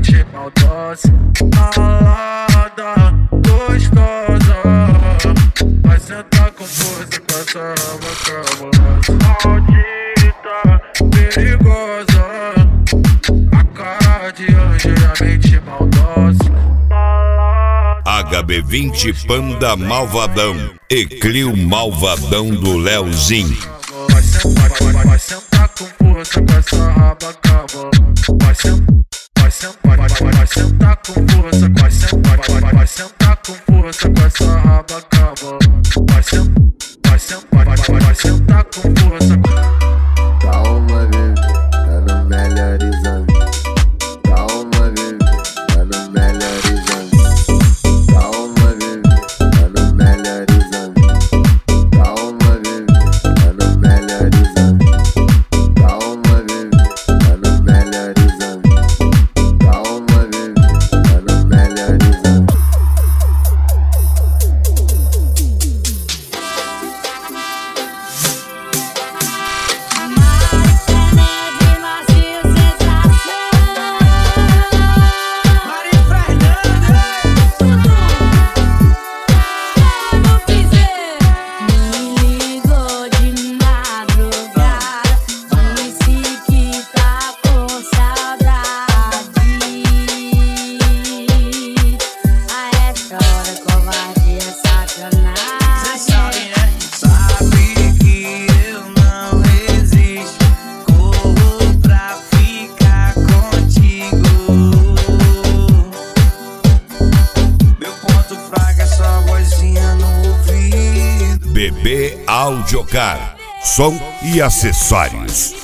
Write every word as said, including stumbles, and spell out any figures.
mente maldosa, malada, gostosa. Vai sentar com força com essa raba cabulosa. Maldita, perigosa, a cara de anjo e a mente maldosa. H B vinte Panda Malvadão e Clio Malvadão do Leozinho. Vai sentar, vai, vai, vai sentar com força com essa raba cabulosa. Vai sentar, vai sentar, vai, vai, vai sentar com força, vai sentar, vai, vai, vai sentar com força com essa raba cabulosa. Vai sentar, vai sentar, vai, vai, vai sentar com força. Calma, bebê, tá no melhor exame. Calma, bebê, tá no melhor exame. Calma, bebê, tá no melhor exame. Calma, bebê, tá no melhor exame. Calma, bebê, tá no melhor exame. Calma, bebê, tá no melhor exame. B B Audiocar, som e acessórios.